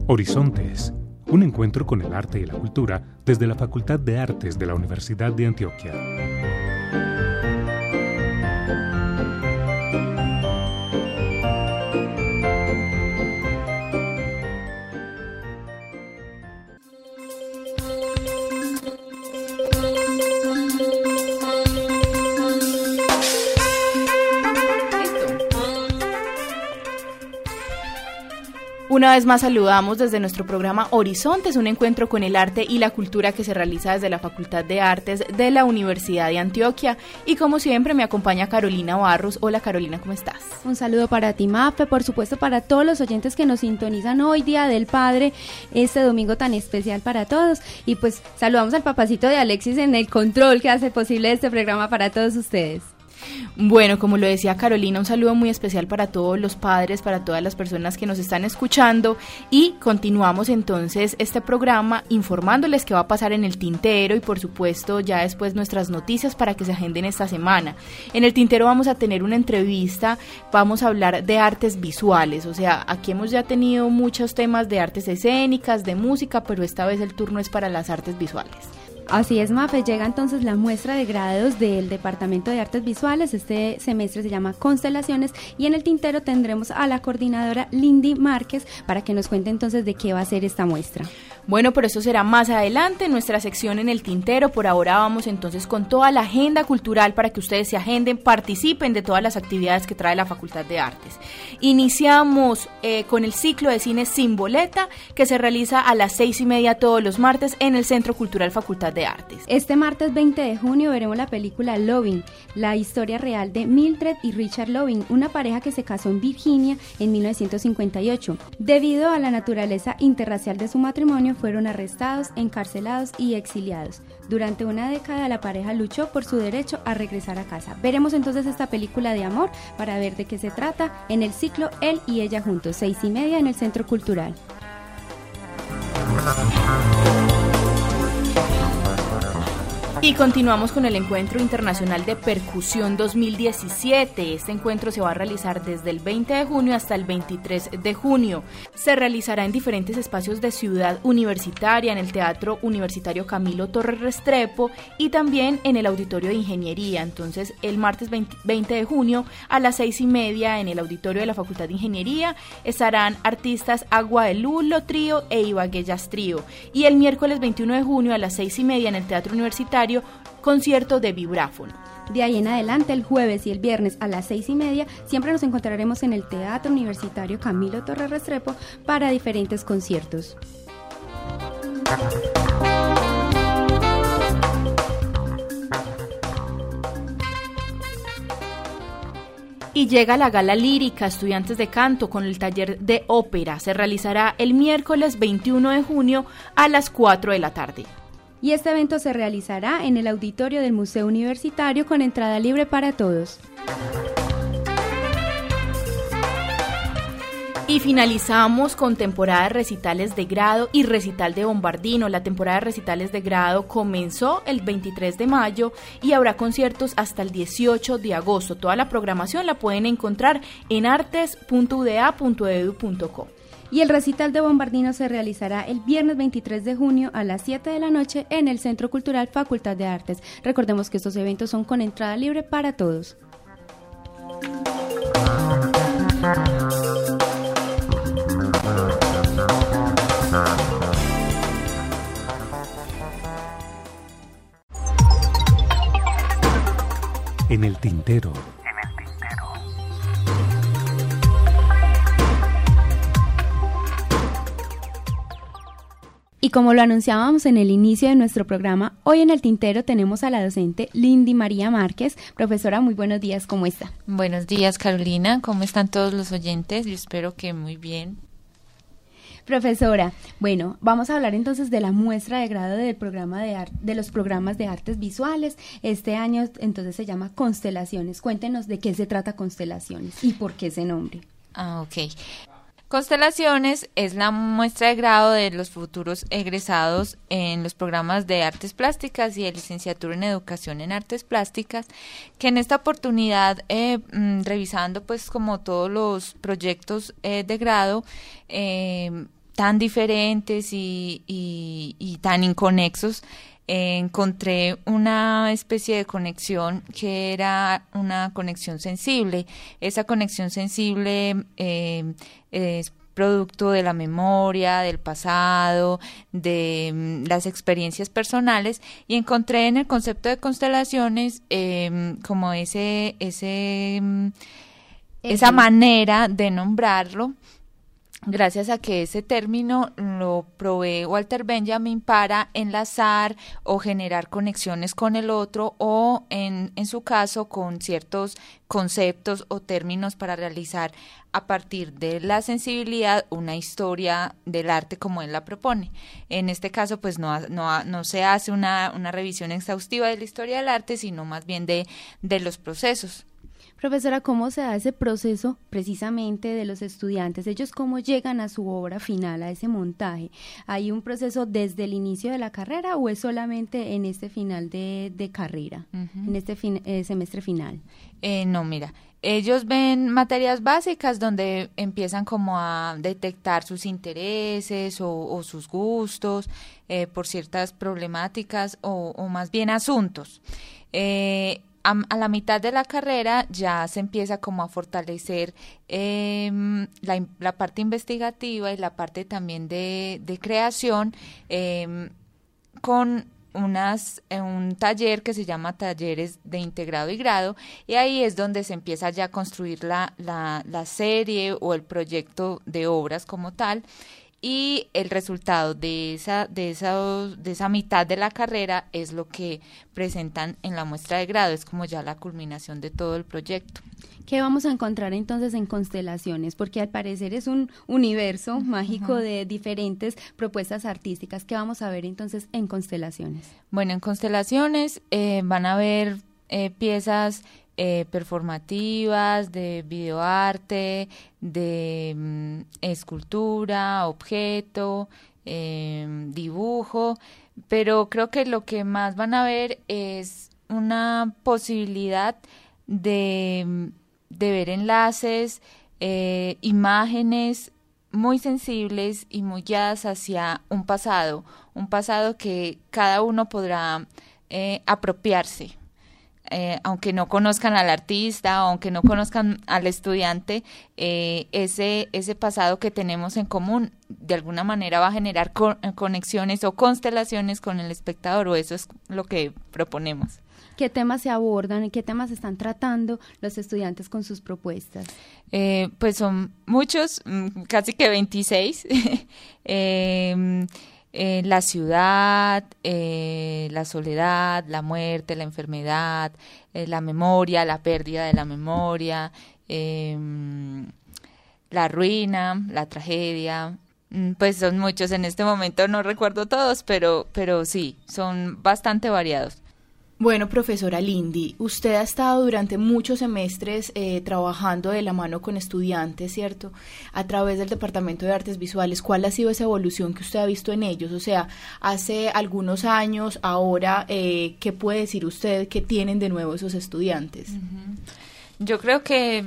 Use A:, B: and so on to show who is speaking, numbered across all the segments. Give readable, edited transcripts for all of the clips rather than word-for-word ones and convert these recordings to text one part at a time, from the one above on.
A: Horizontes, un encuentro con el arte y la cultura desde la Facultad de Artes de la Universidad de Antioquia.
B: Una vez más saludamos desde nuestro programa Horizontes, un encuentro con el arte y la cultura que se realiza desde la Facultad de Artes de la Universidad de Antioquia. Y como siempre me acompaña Carolina Barros. Hola Carolina, ¿cómo estás?
C: Un saludo para ti, Mafe, por supuesto para todos los oyentes que nos sintonizan hoy, Día del Padre, este domingo tan especial para todos. Y pues saludamos al papacito de Alexis en el control que hace posible este programa para todos ustedes.
B: Bueno, como lo decía Carolina, un saludo muy especial para todos los padres, para todas las personas que nos están escuchando, y continuamos entonces este programa informándoles qué va a pasar en el tintero y por supuesto ya después nuestras noticias para que se agenden esta semana. En el tintero vamos a tener una entrevista, vamos a hablar de artes visuales, o sea, aquí hemos ya tenido muchos temas de artes escénicas, de música, pero esta vez el turno es para las artes visuales.
C: Así es, Mafe, llega entonces la muestra de grados del Departamento de Artes Visuales. Este semestre se llama Constelaciones y en el tintero tendremos a la coordinadora Lindy Márquez para que nos cuente entonces de qué va a ser esta muestra.
B: Bueno, pero eso será más adelante en nuestra sección en el tintero. Por ahora vamos entonces con toda la agenda cultural para que ustedes se agenden, participen de todas las actividades que trae la Facultad de Artes. Iniciamos con el ciclo de cine Sin Boleta, que se realiza a las 6:30 todos los martes en el Centro Cultural Facultad de Artes.
C: Este martes 20 de junio veremos la película Loving, la historia real de Mildred y Richard Loving, una pareja que se casó en Virginia en 1958. Debido a la naturaleza interracial de su matrimonio, fueron arrestados, encarcelados y exiliados. Durante una década la pareja luchó por su derecho a regresar a casa. Veremos entonces esta película de amor para ver de qué se trata en el ciclo Él y Ella Juntos, 6:30 en el Centro Cultural.
B: Y continuamos con el Encuentro Internacional de Percusión 2017. Este encuentro se va a realizar desde el 20 de junio hasta el 23 de junio. Se realizará en diferentes espacios de Ciudad Universitaria, en el Teatro Universitario Camilo Torres Restrepo y también en el Auditorio de Ingeniería. Entonces, el martes 20 de junio a las 6:30 en el Auditorio de la Facultad de Ingeniería estarán artistas Agua de Lulo Trío e Ibagué Jazz Trío. Y el miércoles 21 de junio a las 6:30 en el Teatro Universitario, concierto de vibráfono.
C: De ahí en adelante, el jueves y el viernes a las 6:30, siempre nos encontraremos en el Teatro Universitario Camilo Torres Restrepo para diferentes conciertos.
B: Y llega la Gala Lírica Estudiantes de Canto con el taller de ópera. Se realizará el miércoles 21 de junio a las 4 de la tarde.
C: Y este evento se realizará en el auditorio del Museo Universitario con entrada libre para todos.
B: Y finalizamos con temporada de recitales de grado y recital de bombardino. La temporada de recitales de grado comenzó el 23 de mayo y habrá conciertos hasta el 18 de agosto. Toda la programación la pueden encontrar en artes.uda.edu.co.
C: Y el recital de bombardino se realizará el viernes 23 de junio a las 7 de la noche en el Centro Cultural Facultad de Artes. Recordemos que estos eventos son con entrada libre para todos.
A: En el tintero.
C: Y como lo anunciábamos en el inicio de nuestro programa, hoy en el tintero tenemos a la docente Lindy María Márquez. Profesora, muy buenos días, ¿cómo está?
D: Buenos días, Carolina, ¿cómo están todos los oyentes? Yo espero que muy bien.
C: Profesora, bueno, vamos a hablar entonces de la muestra de grado del programa de los programas de artes visuales. Este año entonces se llama Constelaciones. Cuéntenos de qué se trata Constelaciones y por qué ese nombre.
D: Ok. Constelaciones es la muestra de grado de los futuros egresados en los programas de artes plásticas y de licenciatura en educación en artes plásticas, que en esta oportunidad, revisando pues como todos los proyectos de grado, tan diferentes y tan inconexos, encontré una especie de conexión que era una conexión sensible. Esa conexión sensible es producto de la memoria, del pasado, de las experiencias personales, y encontré en el concepto de constelaciones como esa manera de nombrarlo, gracias a que ese término lo provee Walter Benjamin para enlazar o generar conexiones con el otro, o en su caso con ciertos conceptos o términos para realizar a partir de la sensibilidad una historia del arte como él la propone. En este caso pues no se hace una revisión exhaustiva de la historia del arte, sino más bien de los procesos.
C: Profesora, ¿cómo se da ese proceso precisamente de los estudiantes? ¿Ellos cómo llegan a su obra final, a ese montaje? ¿Hay un proceso desde el inicio de la carrera o es solamente en este final de carrera, en este semestre final?
D: No, mira, ellos ven materias básicas donde empiezan como a detectar sus intereses o sus gustos por ciertas problemáticas o más bien asuntos. A la mitad de la carrera ya se empieza como a fortalecer la parte investigativa y la parte también de creación con un taller que se llama talleres de integrado y grado, y ahí es donde se empieza ya a construir la serie o el proyecto de obras como tal. Y el resultado de esa mitad de la carrera es lo que presentan en la muestra de grado, es como ya la culminación de todo el proyecto.
C: ¿Qué vamos a encontrar entonces en Constelaciones? Porque al parecer es un universo mágico de diferentes propuestas artísticas. ¿Qué vamos a ver entonces en Constelaciones?
D: Bueno, en Constelaciones van a ver piezas performativas, de videoarte, de escultura, objeto, dibujo, pero creo que lo que más van a ver es una posibilidad de ver enlaces, imágenes muy sensibles y muy guiadas hacia un pasado que cada uno podrá apropiarse. Aunque no conozcan al artista, aunque no conozcan al estudiante, ese pasado que tenemos en común de alguna manera va a generar conexiones o constelaciones con el espectador, o eso es lo que proponemos.
C: ¿Qué temas se abordan y qué temas están tratando los estudiantes con sus propuestas?
D: Pues son muchos, casi que 26. La ciudad, la soledad, la muerte, la enfermedad, la memoria, la pérdida de la memoria, la ruina, la tragedia. Pues son muchos, en este momento no recuerdo todos, pero sí, son bastante variados.
B: Bueno, profesora Lindy, usted ha estado durante muchos semestres trabajando de la mano con estudiantes, ¿cierto? A través del Departamento de Artes Visuales, ¿cuál ha sido esa evolución que usted ha visto en ellos? O sea, hace algunos años, ahora, ¿qué puede decir usted que tienen de nuevo esos estudiantes?
D: Yo creo que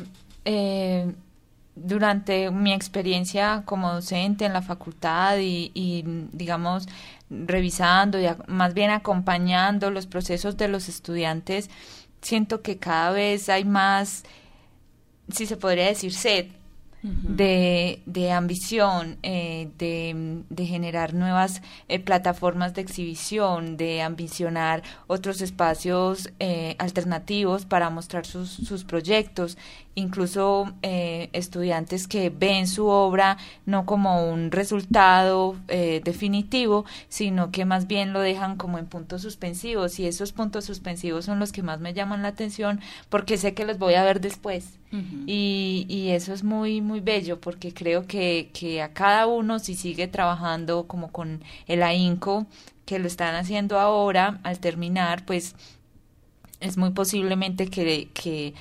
D: durante mi experiencia como docente en la facultad y digamos, revisando y más bien acompañando los procesos de los estudiantes, siento que cada vez hay más, si se podría decir, sed de ambición, de generar nuevas plataformas de exhibición, de ambicionar otros espacios alternativos para mostrar sus proyectos, incluso estudiantes que ven su obra no como un resultado definitivo, sino que más bien lo dejan como en puntos suspensivos, y esos puntos suspensivos son los que más me llaman la atención porque sé que los voy a ver después. Y eso es muy muy bello, porque creo que a cada uno, si sigue trabajando como con el ahínco que lo están haciendo ahora, al terminar, pues es muy posiblemente que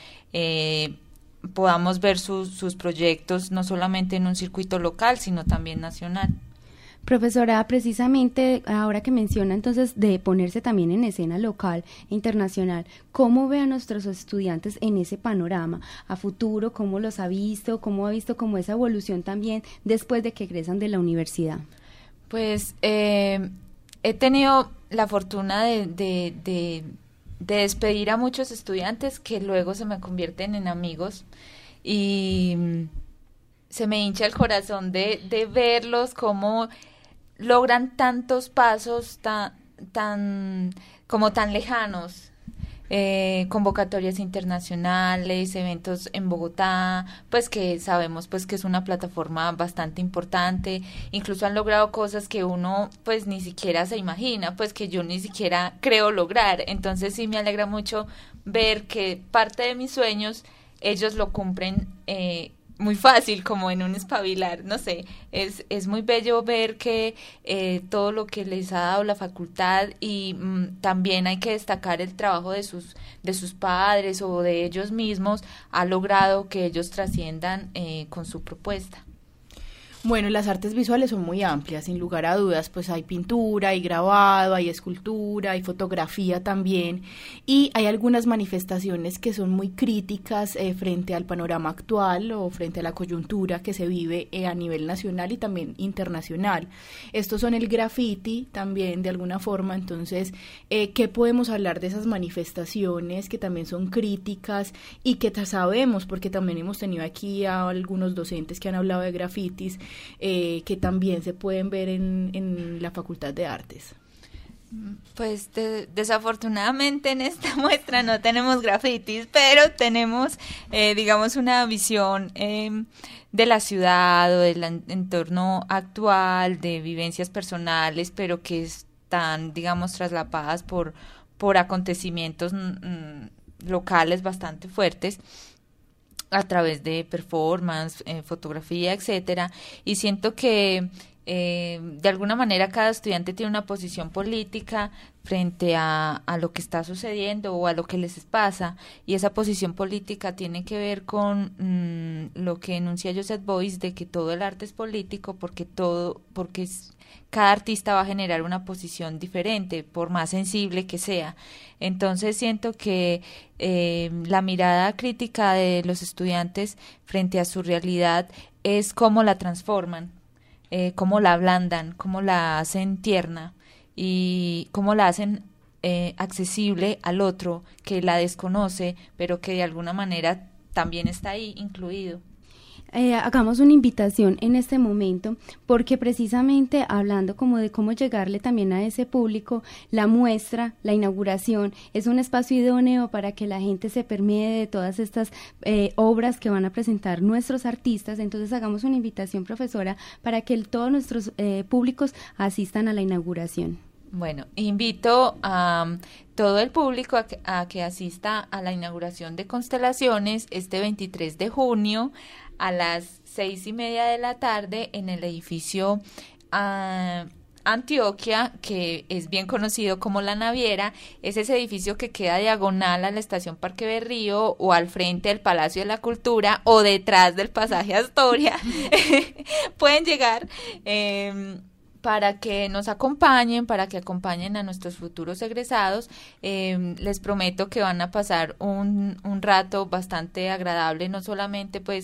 D: podamos ver sus proyectos no solamente en un circuito local, sino también nacional.
C: Profesora, precisamente ahora que menciona entonces de ponerse también en escena local e internacional, ¿cómo ve a nuestros estudiantes en ese panorama a futuro? ¿Cómo los ha visto? ¿Cómo ha visto como esa evolución también después de que egresan de la universidad?
D: Pues he tenido la fortuna de despedir a muchos estudiantes que luego se me convierten en amigos y se me hincha el corazón de verlos cómo logran tantos pasos tan lejanos, convocatorias internacionales, eventos en Bogotá, pues que sabemos pues que es una plataforma bastante importante, incluso han logrado cosas que uno pues ni siquiera se imagina, pues que yo ni siquiera creo lograr. Entonces sí me alegra mucho ver que parte de mis sueños ellos lo cumplen muy fácil, como en un espabilar, no sé, es muy bello ver que todo lo que les ha dado la facultad y también hay que destacar el trabajo de sus padres o de ellos mismos, ha logrado que ellos trasciendan con su propuesta.
E: Bueno, las artes visuales son muy amplias, sin lugar a dudas, pues hay pintura, hay grabado, hay escultura, hay fotografía también, y hay algunas manifestaciones que son muy críticas frente al panorama actual o frente a la coyuntura que se vive a nivel nacional y también internacional. Estos son el graffiti también de alguna forma, entonces, ¿qué podemos hablar de esas manifestaciones que también son críticas y que sabemos, porque también hemos tenido aquí a algunos docentes que han hablado de grafitis, que también se pueden ver en la Facultad de Artes?
D: Pues desafortunadamente en esta muestra no tenemos grafitis, pero tenemos, digamos, una visión de la ciudad o del entorno actual, de vivencias personales, pero que están, digamos, traslapadas por acontecimientos locales bastante fuertes, a través de performance, fotografía, etcétera, y siento que de alguna manera cada estudiante tiene una posición política frente a lo que está sucediendo o a lo que les pasa, y esa posición política tiene que ver con lo que enuncia Joseph Beuys, de que todo el arte es político, porque cada artista va a generar una posición diferente, por más sensible que sea. Entonces siento que la mirada crítica de los estudiantes frente a su realidad es cómo la transforman, cómo la ablandan, cómo la hacen tierna y cómo la hacen accesible al otro que la desconoce, pero que de alguna manera también está ahí incluido.
C: Hagamos una invitación en este momento, porque precisamente hablando como de cómo llegarle también a ese público, la muestra, la inauguración, es un espacio idóneo para que la gente se permee de todas estas obras que van a presentar nuestros artistas. Entonces hagamos una invitación, profesora, para que todos nuestros públicos asistan a la inauguración.
D: Bueno, invito a todo el público a que asista a la inauguración de Constelaciones este 23 de junio a las 6:30 de la tarde en el edificio Antioquia, que es bien conocido como La Naviera. Es ese edificio que queda diagonal a la estación Parque Berrío o al frente del Palacio de la Cultura o detrás del pasaje Astoria. Pueden llegar para que nos acompañen, para que acompañen a nuestros futuros egresados. Les prometo que van a pasar un rato bastante agradable, no solamente pues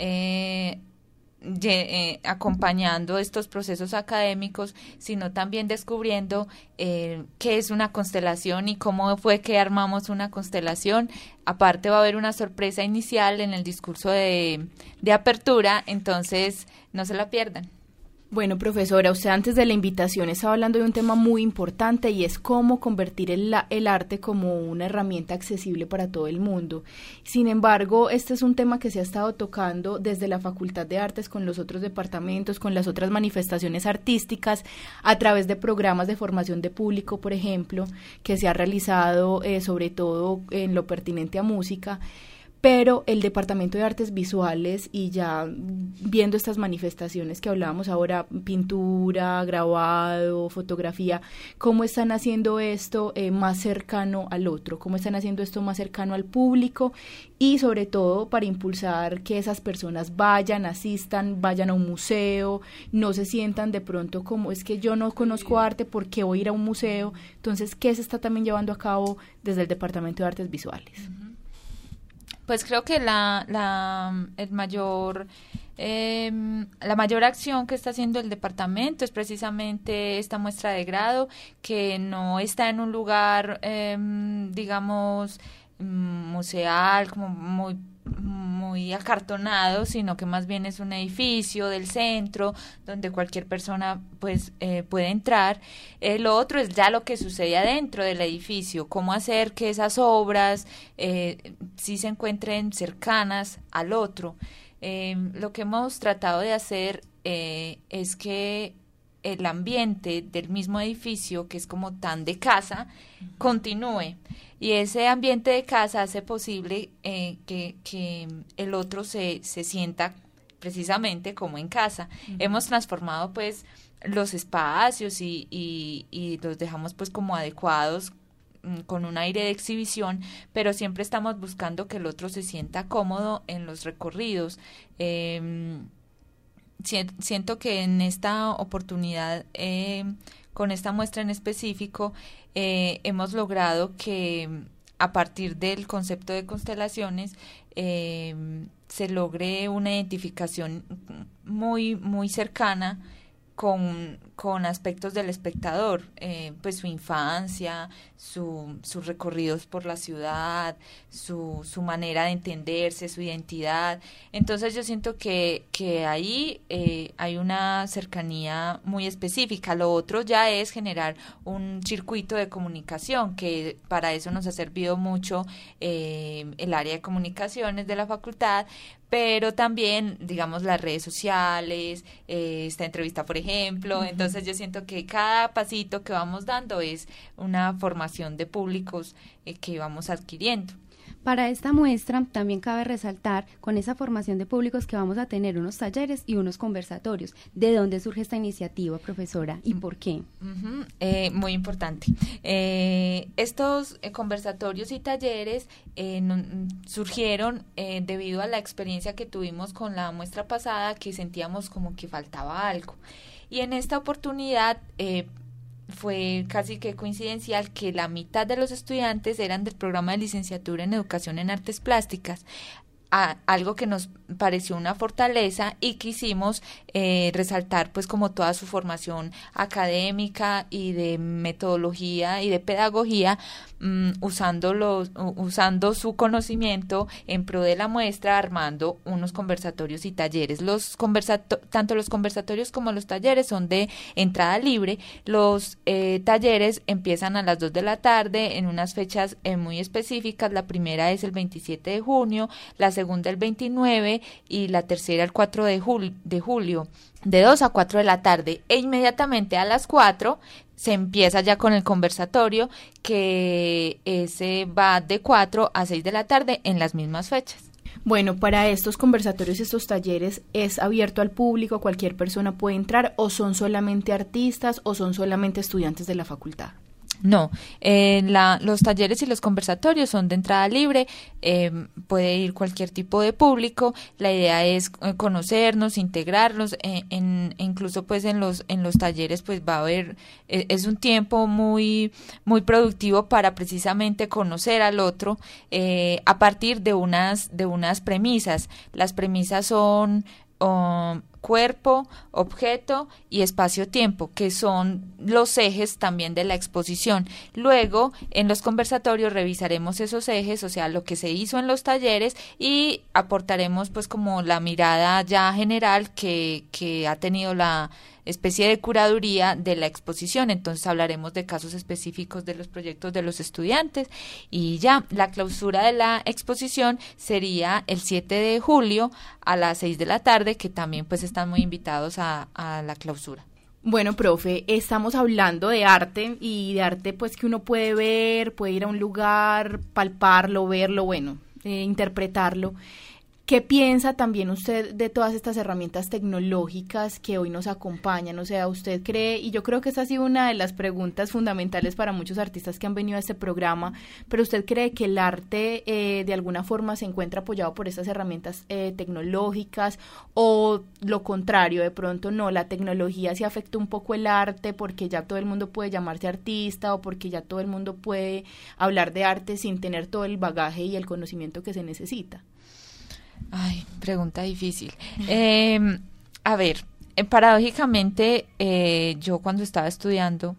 D: acompañando estos procesos académicos, sino también descubriendo qué es una constelación y cómo fue que armamos una constelación. Aparte va a haber una sorpresa inicial en el discurso de apertura, entonces no se la pierdan.
E: Bueno, profesora, usted antes de la invitación estaba hablando de un tema muy importante y es cómo convertir el arte como una herramienta accesible para todo el mundo. Sin embargo, este es un tema que se ha estado tocando desde la Facultad de Artes con los otros departamentos, con las otras manifestaciones artísticas, a través de programas de formación de público, por ejemplo, que se ha realizado sobre todo en lo pertinente a música. pero el Departamento de Artes Visuales, y ya viendo estas manifestaciones que hablábamos ahora, pintura, grabado, fotografía, ¿cómo están haciendo esto más cercano al otro? ¿Cómo están haciendo esto más cercano al público? Y sobre todo para impulsar que esas personas vayan, asistan, vayan a un museo, no se sientan de pronto como es que yo no conozco arte, ¿por qué voy a ir a un museo? Entonces, ¿qué se está también llevando a cabo desde el Departamento de Artes Visuales?
D: Pues creo que la mayor acción que está haciendo el departamento es precisamente esta muestra de grado, que no está en un lugar, digamos, museal, como muy acartonado, sino que más bien es un edificio del centro donde cualquier persona pues puede entrar. Lo otro es ya lo que sucede adentro del edificio, cómo hacer que esas obras sí se encuentren cercanas al otro. Lo que hemos tratado de hacer es que el ambiente del mismo edificio, que es como tan de casa, continúe. Y ese ambiente de casa hace posible que el otro se sienta precisamente como en casa. Uh-huh. Hemos transformado pues los espacios y los dejamos pues como adecuados con un aire de exhibición, pero siempre estamos buscando que el otro se sienta cómodo en los recorridos. Siento que en esta oportunidad, con esta muestra en específico, hemos logrado que a partir del concepto de constelaciones se logre una identificación muy, muy cercana con aspectos del espectador, pues su infancia, sus recorridos por la ciudad, su manera de entenderse, su identidad. Entonces yo siento que ahí hay una cercanía muy específica. Lo otro ya es generar un circuito de comunicación, que para eso nos ha servido mucho el área de comunicaciones de la facultad, pero también, digamos, las redes sociales, esta entrevista, por ejemplo. Uh-huh. Entonces yo siento que cada pasito que vamos dando es una formación de públicos que vamos adquiriendo.
C: Para esta muestra también cabe resaltar, con esa formación de públicos, que vamos a tener unos talleres y unos conversatorios. ¿De dónde surge esta iniciativa, profesora, y por qué?
D: Uh-huh. Muy importante. Estos conversatorios y talleres surgieron debido a la experiencia que tuvimos con la muestra pasada, que sentíamos como que faltaba algo. Y en esta oportunidad fue casi que coincidencial que la mitad de los estudiantes eran del programa de licenciatura en Educación en Artes Plásticas, algo que nos pareció una fortaleza y quisimos resaltar pues como toda su formación académica y de metodología y de pedagogía, usando su conocimiento en pro de la muestra, armando unos conversatorios y talleres. Tanto los conversatorios como los talleres son de entrada libre. Los talleres empiezan a las 2 de la tarde en unas fechas muy específicas. La primera es el 27 de junio, la segunda el 29 y la tercera el 4 de julio, de 2 a 4 de la tarde. E inmediatamente a las 4 se empieza ya con el conversatorio, que ese va de 4 a 6 de la tarde en las mismas fechas.
E: Bueno, para estos conversatorios, estos talleres, ¿es abierto al público? ¿Cualquier persona puede entrar? ¿O son solamente artistas o son solamente estudiantes de la facultad?
D: No, los talleres y los conversatorios son de entrada libre, puede ir cualquier tipo de público. La idea es conocernos, integrarlos, incluso pues en los talleres pues va a haber, es un tiempo muy, muy productivo para precisamente conocer al otro a partir de unas premisas. Las premisas son cuerpo, objeto y espacio-tiempo, que son los ejes también de la exposición. Luego, en los conversatorios revisaremos esos ejes, o sea, lo que se hizo en los talleres, y aportaremos pues como la mirada ya general que ha tenido la especie de curaduría de la exposición. Entonces hablaremos de casos específicos de los proyectos de los estudiantes, y ya la clausura de la exposición sería el 7 de julio a las 6 de la tarde, que también pues están muy invitados a la clausura.
E: Bueno, profe, estamos hablando de arte, y de arte pues que uno puede ver, puede ir a un lugar, palparlo, verlo, bueno, interpretarlo. ¿Qué piensa también usted de todas estas herramientas tecnológicas que hoy nos acompañan? O sea, ¿usted cree, y yo creo que esa ha sido una de las preguntas fundamentales para muchos artistas que han venido a este programa, pero usted cree que el arte de alguna forma se encuentra apoyado por estas herramientas tecnológicas, o lo contrario, de pronto no, la tecnología sí afecta un poco el arte porque ya todo el mundo puede llamarse artista o porque ya todo el mundo puede hablar de arte sin tener todo el bagaje y el conocimiento que se necesita?
D: Ay, pregunta difícil. A ver, paradójicamente, yo cuando estaba estudiando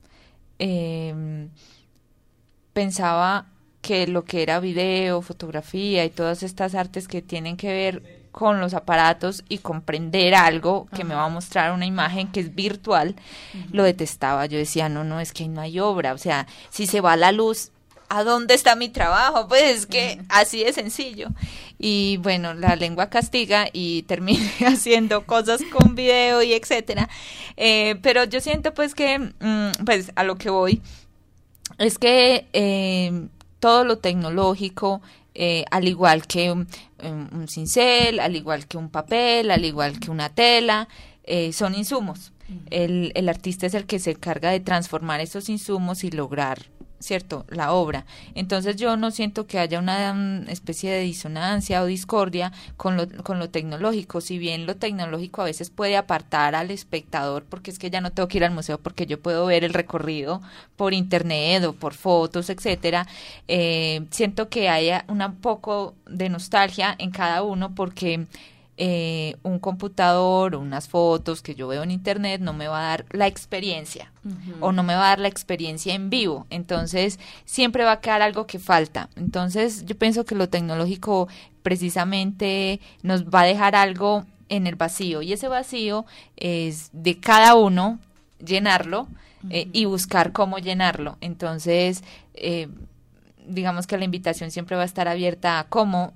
D: pensaba que lo que era video, fotografía y todas estas artes que tienen que ver con los aparatos y comprender algo que me va a mostrar una imagen que es virtual, lo detestaba. Yo decía, no, es que no hay obra. O sea, si se va la luz, ¿a dónde está mi trabajo? Pues es que así de sencillo. Y bueno, la lengua castiga y terminé haciendo cosas con video y etcétera. Pero yo siento pues que, pues a lo que voy, es que todo lo tecnológico, al igual que un cincel, al igual que un papel, al igual que una tela, son insumos. El artista es el que se encarga de transformar esos insumos y lograr, ¿cierto?, la obra. Entonces yo no siento que haya una especie de disonancia o discordia con lo tecnológico, si bien lo tecnológico a veces puede apartar al espectador, porque es que ya no tengo que ir al museo porque yo puedo ver el recorrido por internet o por fotos, etcétera. Siento que haya un poco de nostalgia en cada uno, porque un computador o unas fotos que yo veo en internet no me va a dar la experiencia, o no me va a dar la experiencia en vivo. Entonces siempre va a quedar algo que falta. Entonces yo pienso que lo tecnológico precisamente nos va a dejar algo en el vacío, y ese vacío es de cada uno llenarlo y buscar cómo llenarlo. Entonces digamos que la invitación siempre va a estar abierta a cómo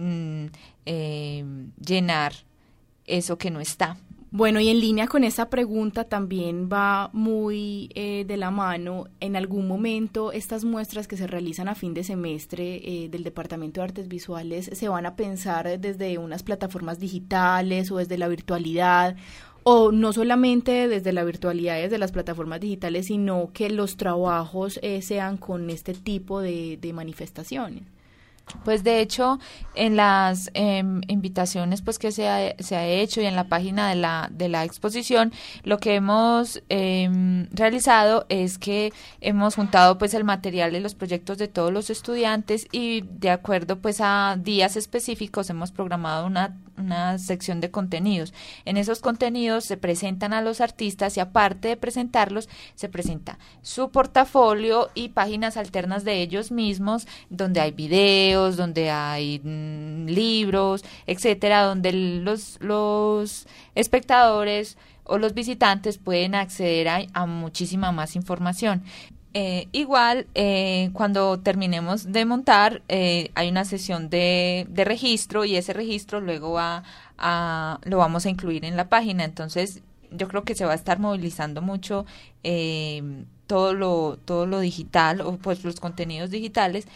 D: llenar eso que no está.
E: Bueno, y en línea con esa pregunta también va muy de la mano, en algún momento estas muestras que se realizan a fin de semestre del Departamento de Artes Visuales se van a pensar desde unas plataformas digitales o desde la virtualidad, o no solamente desde la virtualidad, desde las plataformas digitales, sino que los trabajos sean con este tipo de manifestaciones.
D: Pues de hecho, en las invitaciones pues que se ha hecho, y en la página de la exposición, lo que hemos realizado es que hemos juntado pues el material de los proyectos de todos los estudiantes, y de acuerdo pues a días específicos hemos programado una sección de contenidos. En esos contenidos se presentan a los artistas, y aparte de presentarlos, se presenta su portafolio y páginas alternas de ellos mismos, donde hay videos, donde hay libros, etcétera, donde los espectadores o los visitantes pueden acceder a muchísima más información. Igual, cuando terminemos de montar, hay una sesión de registro, y ese registro luego lo vamos a incluir en la página. Entonces, yo creo que se va a estar movilizando mucho todo lo digital, o pues los contenidos digitales.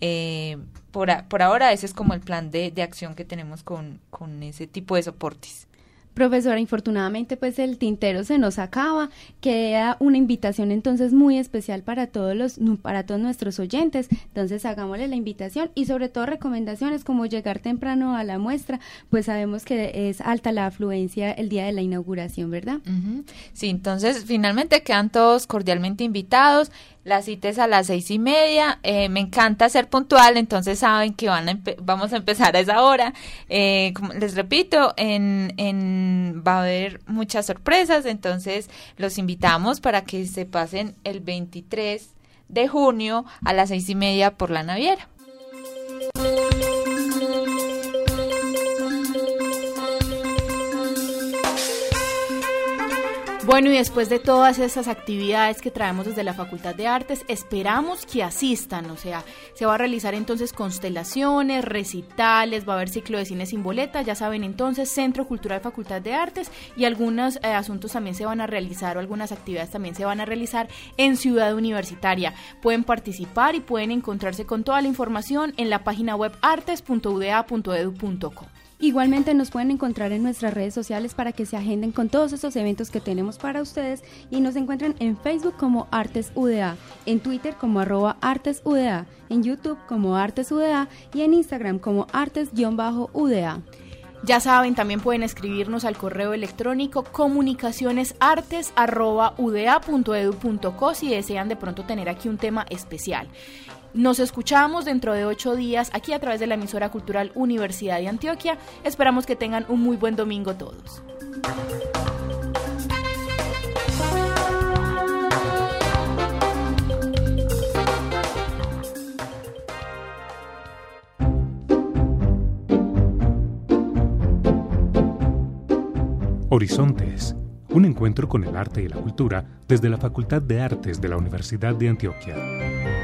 D: Por ahora ese es como el plan de acción que tenemos con ese tipo de soportes.
C: Profesora, infortunadamente pues el tintero se nos acaba. Queda una invitación entonces muy especial para todos nuestros oyentes. Entonces hagámosle la invitación, y sobre todo recomendaciones como llegar temprano a la muestra, pues sabemos que es alta la afluencia el día de la inauguración, ¿verdad? Uh-huh.
D: Sí, entonces finalmente quedan todos cordialmente invitados. La cita es a las 6:30. Me encanta ser puntual, entonces saben que vamos a empezar a esa hora. Como les repito, va a haber muchas sorpresas, entonces los invitamos para que se pasen el 23 de junio a las 6:30 por la Naviera.
E: Bueno, y después de todas esas actividades que traemos desde la Facultad de Artes, esperamos que asistan, o sea, se va a realizar entonces constelaciones, recitales, va a haber ciclo de cine sin boleta, ya saben entonces, Centro Cultural Facultad de Artes, y algunos asuntos también se van a realizar, o algunas actividades también se van a realizar en Ciudad Universitaria. Pueden participar y pueden encontrarse con toda la información en la página web artes.uda.edu.co.
C: Igualmente nos pueden encontrar en nuestras redes sociales para que se agenden con todos estos eventos que tenemos para ustedes y nos encuentran en Facebook como Artes UDA, en Twitter como @ArtesUDA, en YouTube como Artes UDA y en Instagram como Artes_UDA.
E: Ya saben, también pueden escribirnos al correo electrónico comunicacionesartes@uda.edu.co si desean de pronto tener aquí un tema especial. Nos escuchamos dentro de 8 días aquí a través de la emisora cultural Universidad de Antioquia. Esperamos que tengan un muy buen domingo todos.
A: Horizontes, un encuentro con el arte y la cultura desde la Facultad de Artes de la Universidad de Antioquia.